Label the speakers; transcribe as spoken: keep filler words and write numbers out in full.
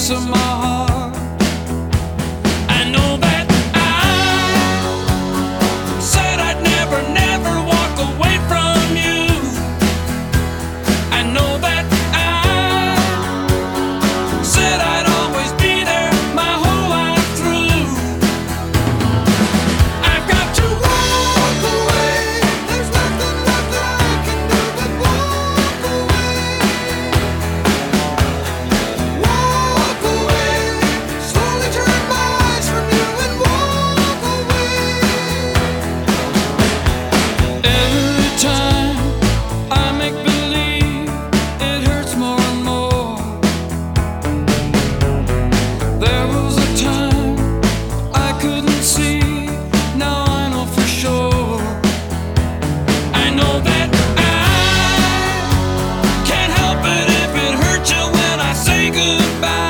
Speaker 1: piece of my heart. I know that I said I'd never, never walk away from you. I know that I said I'd always be there my whole life through. I've got to walk away. There's nothing left that I can do but walk away. Walk away. Slowly turn my eyes from you and walk away. Every time I make believe, it hurts more and more. There was a time I couldn't see, now I know for sure. I know that I can't help it if it hurts you when I say goodbye.